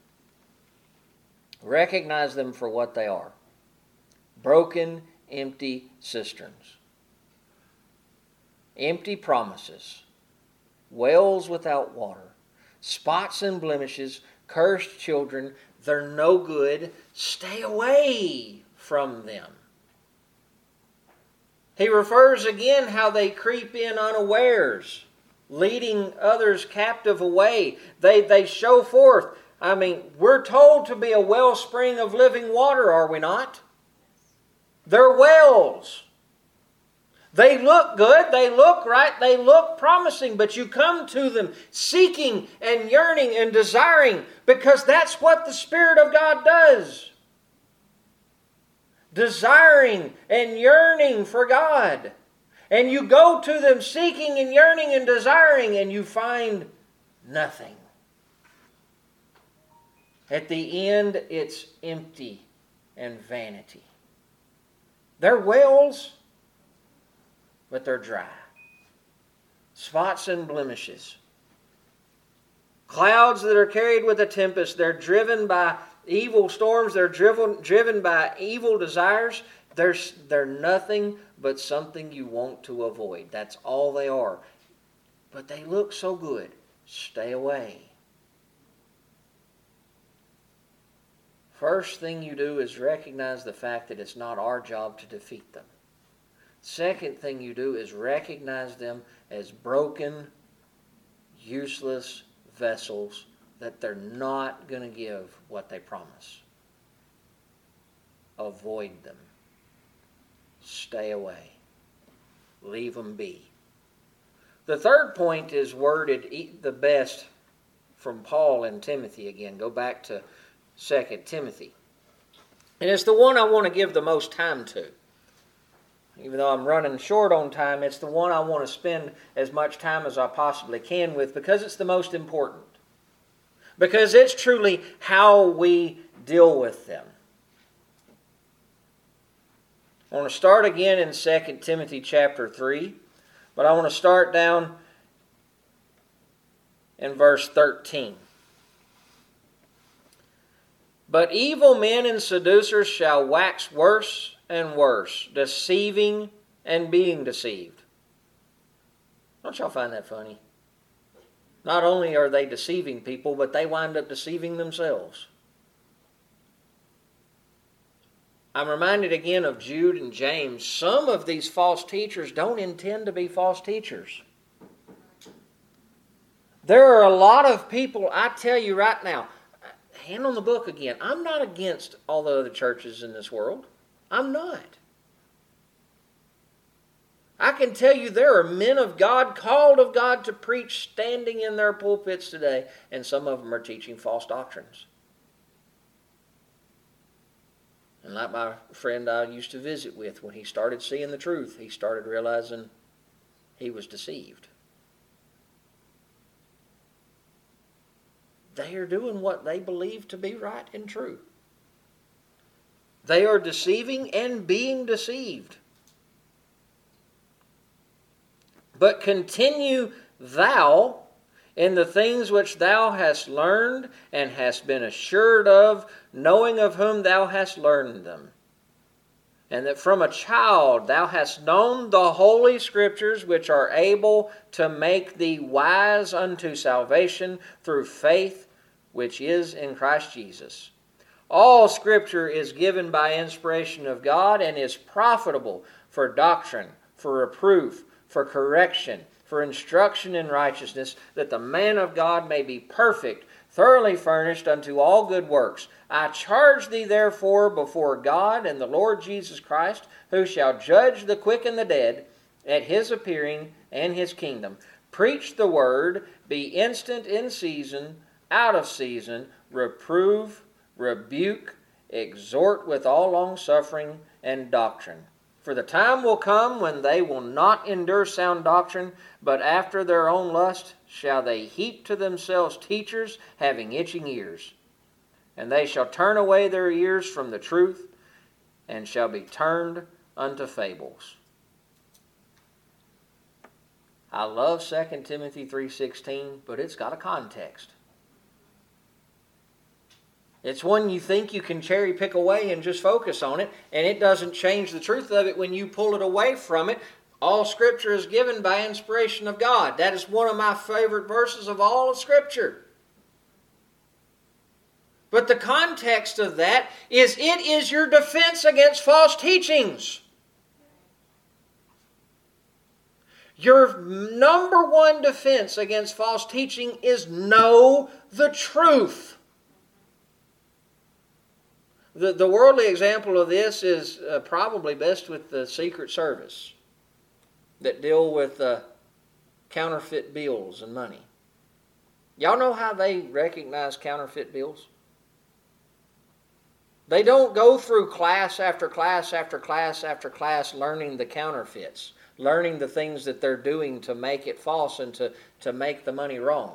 Recognize them for what they are. Broken, empty cisterns. Empty promises. Wells without water. Spots and blemishes. Cursed children. They're no good. Stay away from them. He refers again how they creep in unawares, leading others captive away. They show forth I mean, we're told to be a wellspring of living water, are we not? They're wells. They look good, they look right, they look promising, but you come to them seeking and yearning and desiring because that's what the Spirit of God does. Desiring and yearning for God. And you go to them seeking and yearning and desiring and you find nothing. At the end, it's empty and vanity. They're wells, but they're dry. Spots and blemishes. Clouds that are carried with a tempest. They're driven by evil storms. They're driven by evil desires. They're nothing but something you want to avoid. That's all they are. But they look so good. Stay away. First thing you do is recognize the fact that it's not our job to defeat them. Second thing you do is recognize them as broken, useless vessels that they're not going to give what they promise. Avoid them. Stay away. Leave them be. The third point is worded the best from Paul and Timothy again. Go back to 2 Timothy. And it's the one I want to give the most time to. Even though I'm running short on time, it's the one I want to spend as much time as I possibly can with because it's the most important. Because it's truly how we deal with them. I want to start again in 2 Timothy chapter 3, but I want to start down in verse 13. But evil men and seducers shall wax worse and worse, deceiving and being deceived. Don't y'all find that funny? Not only are they deceiving people, but they wind up deceiving themselves. I'm reminded again of Jude and James. Some of these false teachers don't intend to be false teachers. There are a lot of people, I tell you right now, hand on the book again, I'm not against all the other churches in this world. I'm not. I can tell you there are men of God, called of God to preach, standing in their pulpits today, and some of them are teaching false doctrines. And like my friend I used to visit with, when he started seeing the truth, he started realizing he was deceived. They are doing what they believe to be right and true. They are deceiving and being deceived. But continue thou in the things which thou hast learned and hast been assured of, knowing of whom thou hast learned them. And that from a child thou hast known the holy Scriptures, which are able to make thee wise unto salvation through faith which is in Christ Jesus. All Scripture is given by inspiration of God and is profitable for doctrine, for reproof, for correction, for instruction in righteousness, that the man of God may be perfect, thoroughly furnished unto all good works. I charge thee therefore before God and the Lord Jesus Christ, who shall judge the quick and the dead at his appearing and his kingdom. Preach the word, be instant in season, out of season, reprove, rebuke, exhort with all longsuffering and doctrine. For the time will come when they will not endure sound doctrine, but after their own lust shall they heap to themselves teachers having itching ears. And they shall turn away their ears from the truth, and shall be turned unto fables. I love 2 Timothy 3:16, but it's got a context. It's one you think you can cherry pick away and just focus on it, and it doesn't change the truth of it when you pull it away from it. All Scripture is given by inspiration of God. That is one of my favorite verses of all of Scripture. But the context of that is it is your defense against false teachings. Your number one defense against false teaching is know the truth. The worldly example of this is probably best with the Secret Service that deal with counterfeit bills and money. Y'all know how they recognize counterfeit bills? They don't go through class after class after class after class learning the counterfeits, learning the things that they're doing to make it false and to make the money wrong.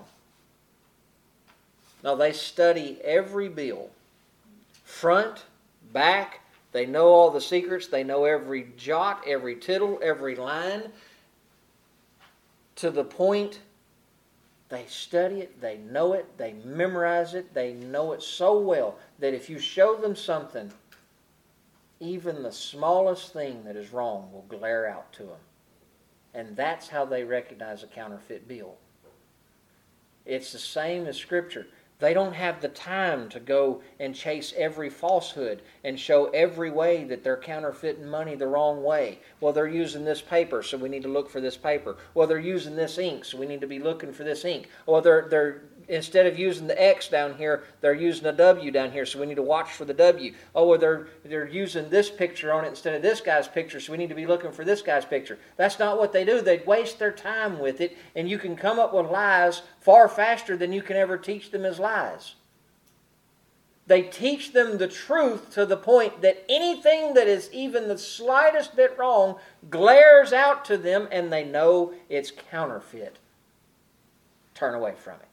No, they study every bill, front, back. They know all the secrets. They know every jot, every tittle, every line, to the point they study it, they know it, they memorize it, they know it so well that if you show them something, even the smallest thing that is wrong will glare out to them. And that's how they recognize a counterfeit bill. It's the same as Scripture. They don't have the time to go and chase every falsehood and show every way that they're counterfeiting money the wrong way. Well, they're using this paper, so we need to look for this paper. Well, they're using this ink, so we need to be looking for this ink. Well, they're instead of using the X down here, they're using a W down here, so we need to watch for the W. Oh, well, they're using this picture on it instead of this guy's picture, so we need to be looking for this guy's picture. That's not what they do. They waste their time with it, and you can come up with lies far faster than you can ever teach them as lies. They teach them the truth to the point that anything that is even the slightest bit wrong glares out to them, and they know it's counterfeit. Turn away from it.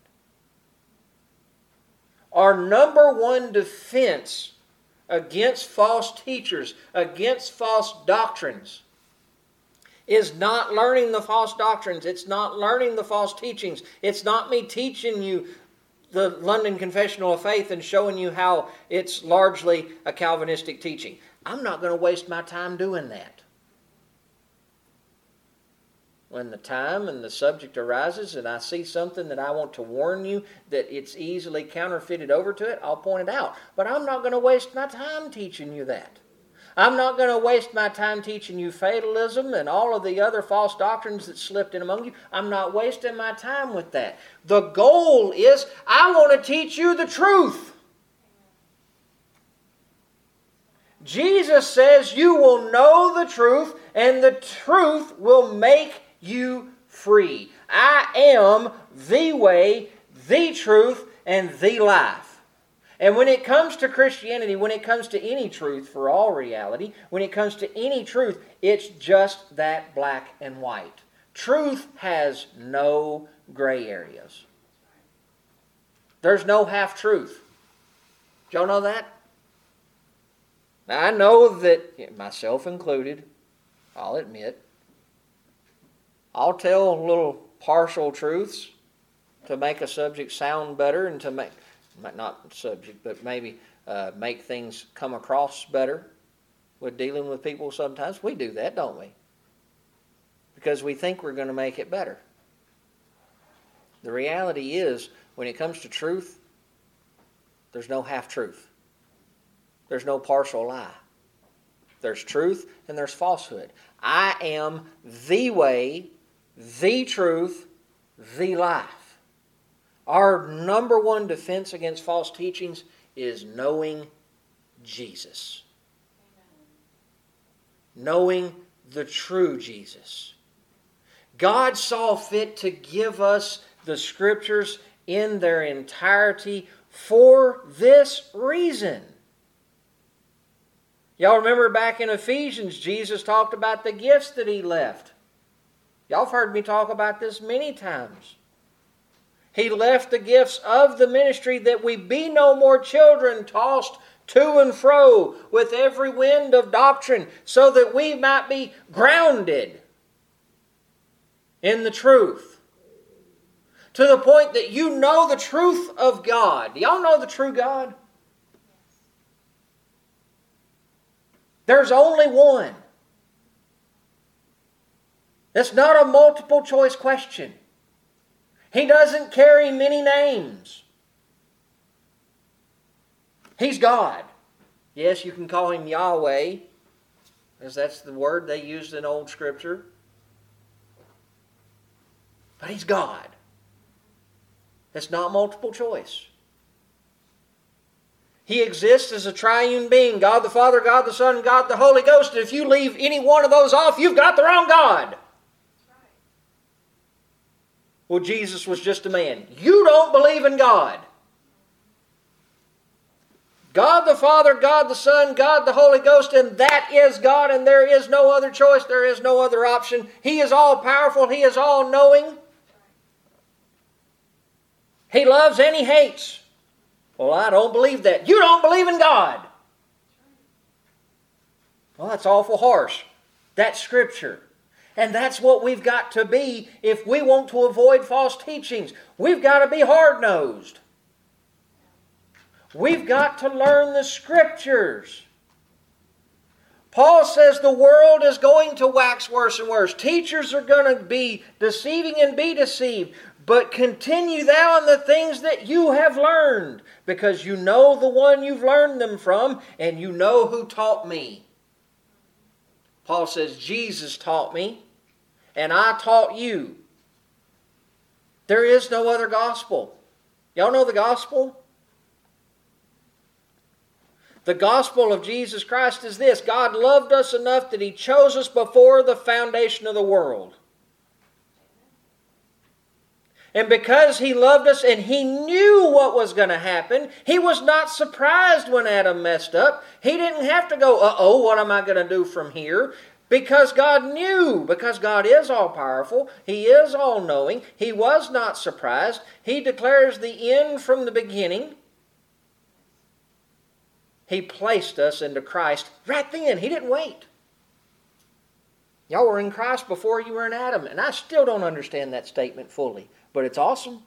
Our number one defense against false teachers, against false doctrines, is not learning the false doctrines. It's not learning the false teachings. It's not me teaching you the London Confessional of Faith and showing you how it's largely a Calvinistic teaching. I'm not going to waste my time doing that. When the time and the subject arises and I see something that I want to warn you that it's easily counterfeited over to it, I'll point it out. But I'm not going to waste my time teaching you that. I'm not going to waste my time teaching you fatalism and all of the other false doctrines that slipped in among you. I'm not wasting my time with that. The goal is I want to teach you the truth. Jesus says you will know the truth and the truth will make you free. I am the way, the truth, and the life. And when it comes to Christianity, when it comes to any truth for all reality, when it comes to any truth, it's just that black and white. Truth has no gray areas. There's no half-truth. Did y'all know that? Now, I know that, myself included, I'll admit, I'll tell little partial truths to make a subject sound better and to make, not subject, but maybe make things come across better with dealing with people sometimes. We do that, don't we? Because we think we're going to make it better. The reality is, when it comes to truth, there's no half-truth. There's no partial lie. There's truth and there's falsehood. I am the way, the truth, the life. Our number one defense against false teachings is knowing Jesus. Knowing the true Jesus. God saw fit to give us the Scriptures in their entirety for this reason. Y'all remember back in Ephesians, Jesus talked about the gifts that He left. Y'all have heard me talk about this many times. He left the gifts of the ministry that we be no more children tossed to and fro with every wind of doctrine, so that we might be grounded in the truth. To the point that you know the truth of God. Do y'all know the true God? There's only one. It's not a multiple choice question. He doesn't carry many names. He's God. Yes, you can call Him Yahweh, as that's the word they used in Old Scripture. But He's God. It's not multiple choice. He exists as a triune being, God the Father, God the Son, God the Holy Ghost. And if you leave any one of those off, you've got the wrong God. Well, Jesus was just a man. You don't believe in God. God the Father, God the Son, God the Holy Ghost, and that is God, and there is no other choice, there is no other option. He is all-powerful, He is all-knowing. He loves and He hates. Well, I don't believe that. You don't believe in God. Well, that's awful harsh. That's Scripture. And that's what we've got to be if we want to avoid false teachings. We've got to be hard-nosed. We've got to learn the Scriptures. Paul says the world is going to wax worse and worse. Teachers are going to be deceiving and be deceived. But continue thou in the things that you have learned, because you know the one you've learned them from, and you know who taught me. Paul says, Jesus taught me, and I taught you. There is no other gospel. Y'all know the gospel? The gospel of Jesus Christ is this: God loved us enough that He chose us before the foundation of the world. And because He loved us and He knew what was going to happen, He was not surprised when Adam messed up. He didn't have to go, uh-oh, what am I going to do from here? Because God knew, because God is all-powerful, He is all-knowing, He was not surprised. He declares the end from the beginning. He placed us into Christ right then. He didn't wait. Y'all were in Christ before you were in Adam, and I still don't understand that statement fully. But it's awesome.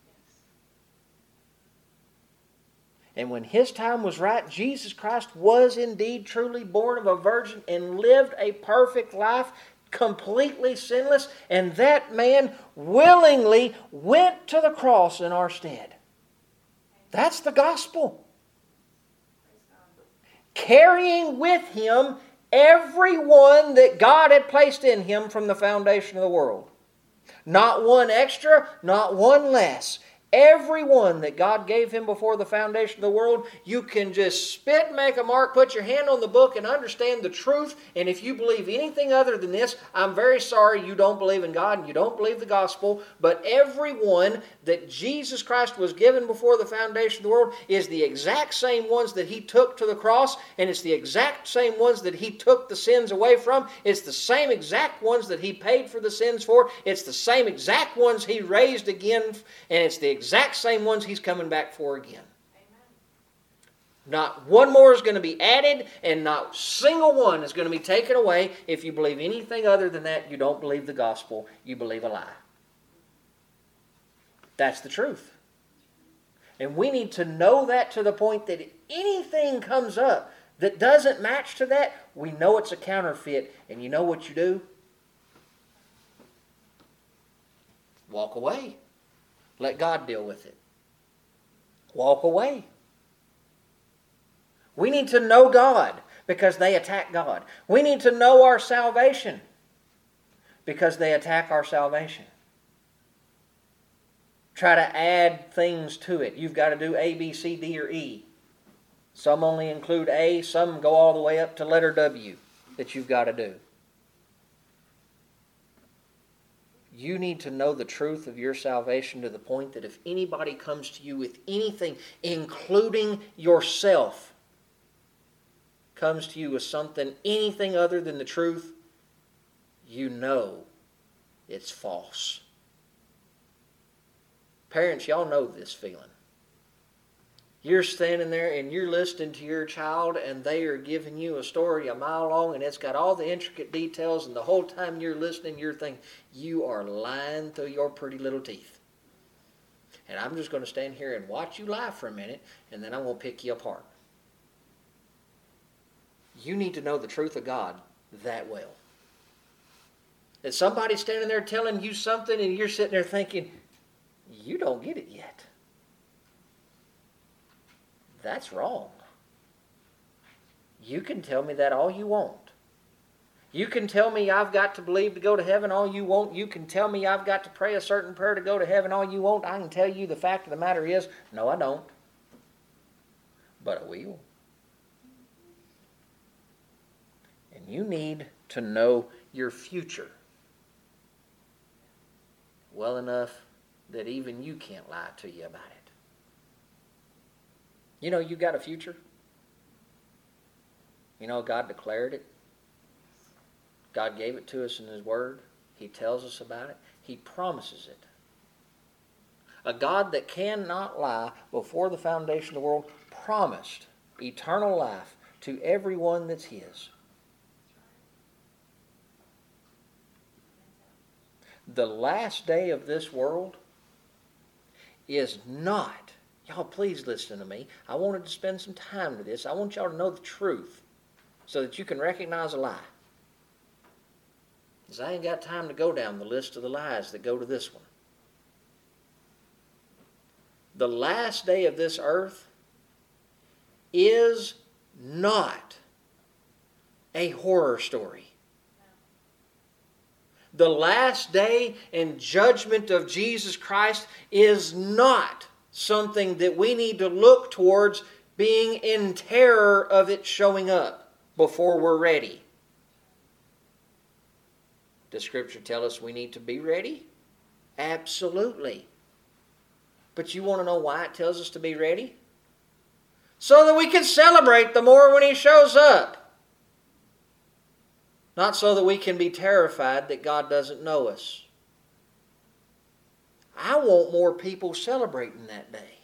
And when His time was right, Jesus Christ was indeed truly born of a virgin and lived a perfect life, completely sinless. And that man willingly went to the cross in our stead. That's the gospel. Carrying with Him everyone that God had placed in Him from the foundation of the world. Not one extra, not one less. Everyone that God gave Him before the foundation of the world, you can just spit, make a mark, put your hand on the book, and understand the truth. And if you believe anything other than this, I'm very sorry you don't believe in God and you don't believe the gospel. But everyone that Jesus Christ was given before the foundation of the world is the exact same ones that He took to the cross, and it's the exact same ones that He took the sins away from. It's the same exact ones that He paid for the sins for. It's the same exact ones He raised again, and it's the exact same ones He's coming back for again. Amen. Not one more is going to be added, and not a single one is going to be taken away. If you believe anything other than that, you don't believe the gospel. You believe a lie. That's the truth. And we need to know that to the point that if anything comes up that doesn't match to that, we know it's a counterfeit. And you know what you do? Walk away. Let God deal with it. Walk away. We need to know God because they attack God. We need to know our salvation because they attack our salvation. Try to add things to it. You've got to do A, B, C, D, or E. Some only include A. Some go all the way up to letter W that you've got to do. You need to know the truth of your salvation to the point that if anybody comes to you with anything, including yourself, comes to you with something, anything other than the truth, you know it's false. Parents, y'all know this feeling. You're standing there and you're listening to your child and they are giving you a story a mile long and it's got all the intricate details, and the whole time you're listening you're thinking, you are lying through your pretty little teeth. And I'm just going to stand here and watch you lie for a minute, and then I'm going to pick you apart. You need to know the truth of God that well. That somebody's standing there telling you something and you're sitting there thinking, you don't get it yet. That's wrong. You can tell me that all you want. You can tell me I've got to believe to go to heaven all you want. You can tell me I've got to pray a certain prayer to go to heaven all you want. I can tell you the fact of the matter is, no, I don't. but a wheel. And you need to know your future well enough that even you can't lie to you about it. You know you got a future. You know God declared it. God gave it to us in His Word. He tells us about it. He promises it. A God that cannot lie before the foundation of the world promised eternal life to everyone that's His. The last day of this world is not, y'all please listen to me. I wanted to spend some time with this. I want y'all to know the truth so that you can recognize a lie. Because I ain't got time to go down the list of the lies that go to this one. The last day of this earth is not a horror story. The last day and judgment of Jesus Christ is not something that we need to look towards being in terror of it showing up before we're ready. Does Scripture tell us we need to be ready? Absolutely. But you want to know why it tells us to be ready? So that we can celebrate the more when He shows up. Not so that we can be terrified that God doesn't know us. I want more people celebrating that day.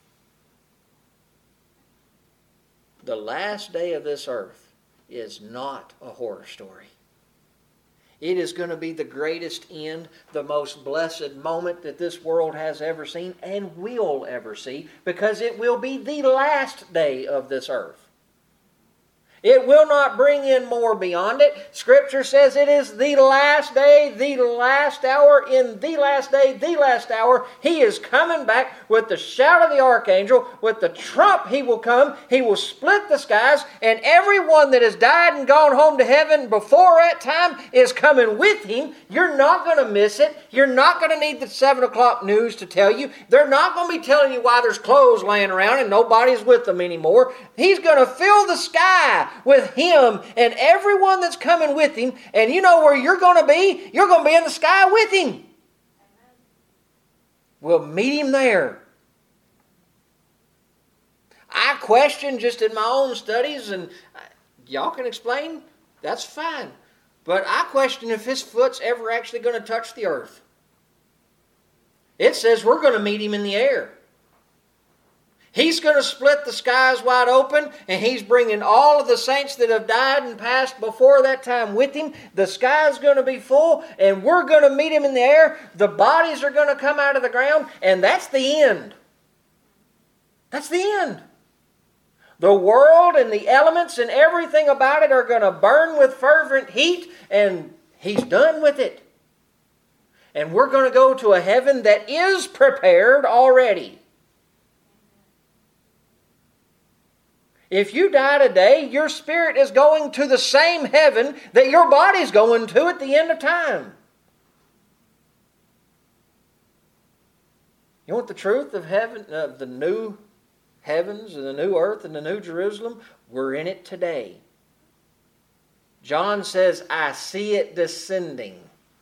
The last day of this earth is not a horror story. It is going to be the greatest end, the most blessed moment that this world has ever seen and will ever see, because it will be the last day of this earth. It will not bring in more beyond it. Scripture says it is the last day, the last hour, in the last day, the last hour. He is coming back with the shout of the archangel. With the trump He will come. He will split the skies. And everyone that has died and gone home to heaven before that time is coming with Him. You're not going to miss it. You're not going to need the 7 o'clock news to tell you. They're not going to be telling you why there's clothes laying around and nobody's with them anymore. He's going to fill the sky with Him and everyone that's coming with Him. And you know where you're going to be? You're going to be in the sky with Him. We'll meet Him there. I question just in my own studies, and y'all can explain, that's fine. But I question if His foot's ever actually going to touch the earth. It says we're going to meet Him in the air. He's going to split the skies wide open, and He's bringing all of the saints that have died and passed before that time with Him. The sky's going to be full, and we're going to meet Him in the air. The bodies are going to come out of the ground, and that's the end. That's the end. The world and the elements and everything about it are going to burn with fervent heat, and He's done with it. And we're going to go to a heaven that is prepared already. If you die today, your spirit is going to the same heaven that your body's going to at the end of time. You want the truth of heaven, the new heavens and the new earth and the new Jerusalem? We're in it today. John says, I see it descending.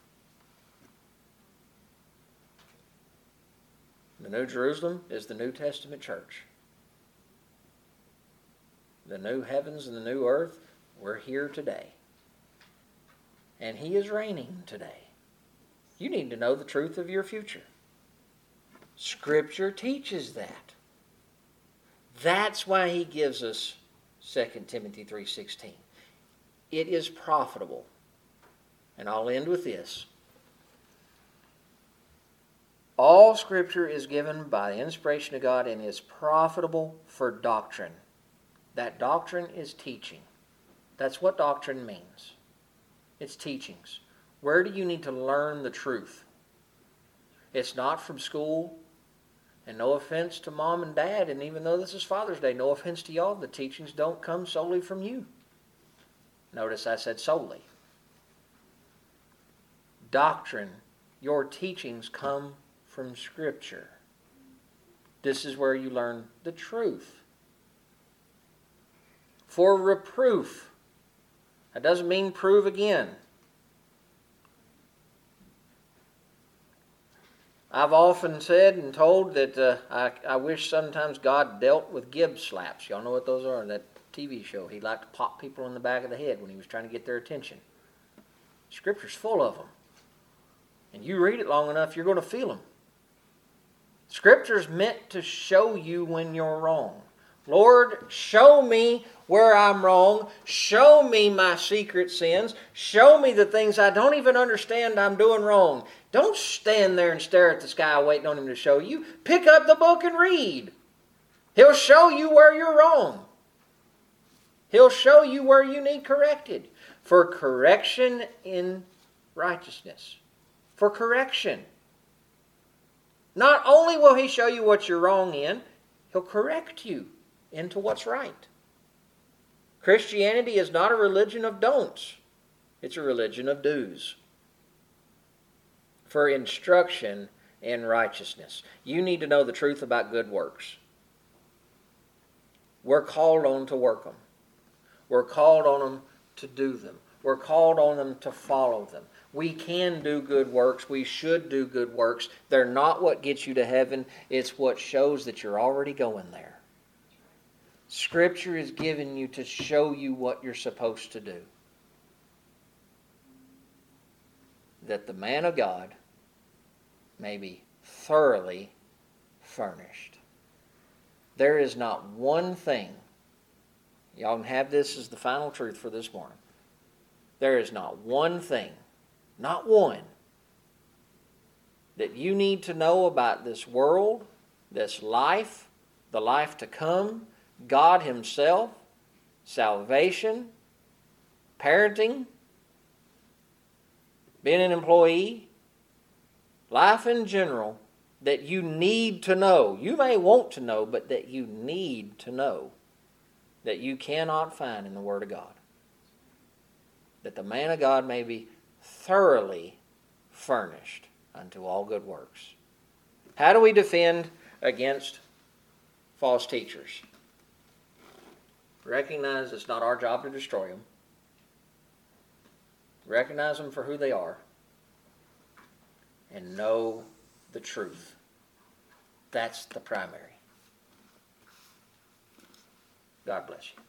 The New Jerusalem is the New Testament church. The new heavens and the new earth, we're here today. And He is reigning today. You need to know the truth of your future. Scripture teaches that. That's why He gives us 2 Timothy 3:16. It is profitable. And I'll end with this. All Scripture is given by the inspiration of God and is profitable for doctrine. That doctrine is teaching. That's what doctrine means. It's teachings. Where do you need to learn the truth? It's not from school. And no offense to Mom and Dad, and even though this is Father's Day, no offense to y'all, the teachings don't come solely from you. Notice I said solely. Doctrine, your teachings come from Scripture. This is where you learn the truth. for reproof. That doesn't mean prove again. I've often said and told that I wish sometimes God dealt with Gibbs slaps. Y'all know what those are? That TV show. He liked to pop people in the back of the head when he was trying to get their attention. Scripture's full of them. And you read it long enough, you're going to feel them. Scripture's meant to show you when you're wrong. Lord, show me where I'm wrong. Show me my secret sins. Show me the things I don't even understand I'm doing wrong. Don't stand there and stare at the sky waiting on Him to show you. Pick up the book and read. He'll show you where you're wrong. He'll show you where you need corrected. For correction in righteousness. For correction. Not only will He show you what you're wrong in, He'll correct you into what's right. Christianity is not a religion of don'ts. It's a religion of do's. For instruction in righteousness. You need to know the truth about good works. We're called on to work them. We're called on them to do them. We're called on them to follow them. We can do good works. We should do good works. They're not what gets you to heaven. It's what shows that you're already going there. Scripture is given you to show you what you're supposed to do. That the man of God may be thoroughly furnished. There is not one thing, y'all can have this as the final truth for this morning. There is not one thing, not one, that you need to know about this world, this life, the life to come, God Himself, salvation, parenting, being an employee, life in general, that you need to know. You may want to know, but that you need to know, that you cannot find in the Word of God. That the man of God may be thoroughly furnished unto all good works. How do we defend against false teachers? Recognize it's not our job to destroy them. Recognize them for who they are. And know the truth. That's the primary. God bless you.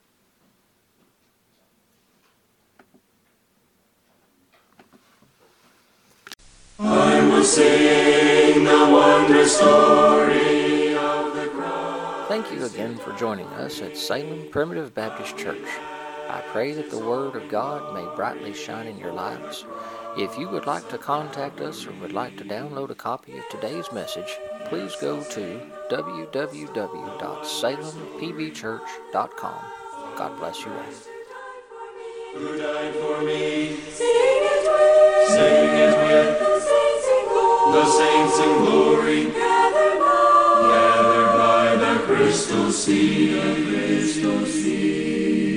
I will sing the wondrous story of the cross. Thank you again for joining us at Salem Primitive Baptist Church. I pray that the Word of God may brightly shine in your lives. If you would like to contact us or would like to download a copy of today's message, please go to www.salempbchurch.com. God bless you all. Who died for me? Sing it with, Sing it with the saints in glory, the saints in glory, gathered by gathered by the crystal sea.